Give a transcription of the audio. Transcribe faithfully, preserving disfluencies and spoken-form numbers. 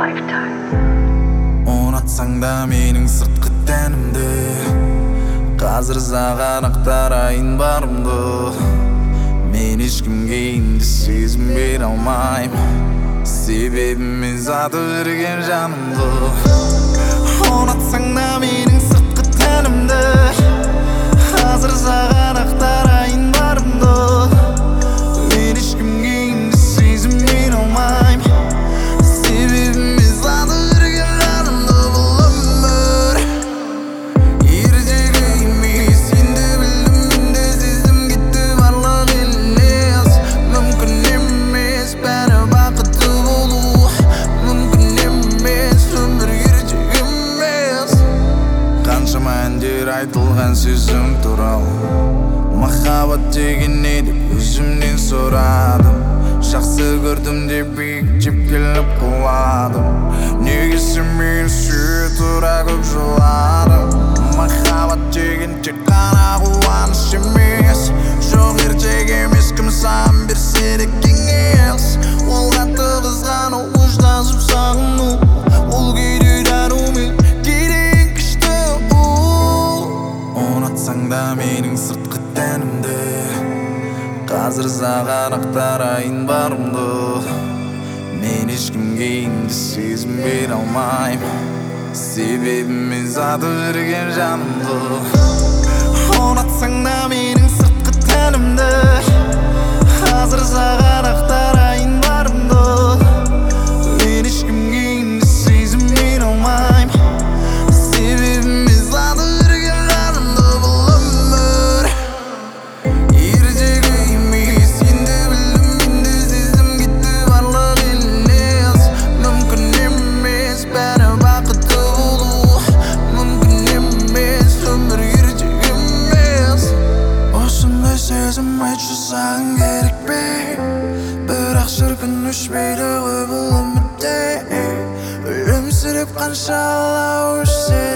Ұнатсаң да менің сыртқы тәнімді, қазір саған ақтарайын барымды. Мен ешкімге енді сезім бере алмаймын, себебім мен заты берген жанымды. Ұнатсаң да менің сыртқы тәнімді, қазір саған ақтарайын барымды. Мен ешкімге енді сезім бере алмаймын, себебім мен заты берген жанымды. Бұл өмір ертегі емес, енді білдім, енді сезім кетті барлық елес. Мүмкін емес бәрі бақытты болу, мүмкін емес өмір ертегі емес. Қаншама әндер айтылған сөзім туралы, махаббат деген не деп өзімнен сұрадым. Жақсы көрдім деп биіктеп келіп құладым, негесі мен сүйе тұра көп жыладым. Махаббат деген тек қана қуаныш емес, жоқ ертегі емес, кім саған берсе де кеңес. Ол қатты қызғану, ұштасып сағыну, ол кейде дәрумен, кейде күшті бұл. Ұнатсаң да менің сыртқы тәнімді, қазір саған ақтарайын барымды. Мен ешкімге енді сезім бере алмаймын, себебім мен заты берген жанымды. Ұнатсаң да менің сыртқы тәнімді, қазір саған ақтарайын барымды. Мен ешкімге енді сезім бере алмаймын, себебім мен заты берген жанымды. Бұл өмір ертегі емес, енді білдім, енді сезім кетті барлық елес. Мүмкін емес бәрі бақытты болу, мүмкін емес өмір ертегі емес. Осындай сезім айтшы саған керек пе? Бірақ шіркін өшпейді ғой бұл үмітте, өлімсіреп қанша алау өшсе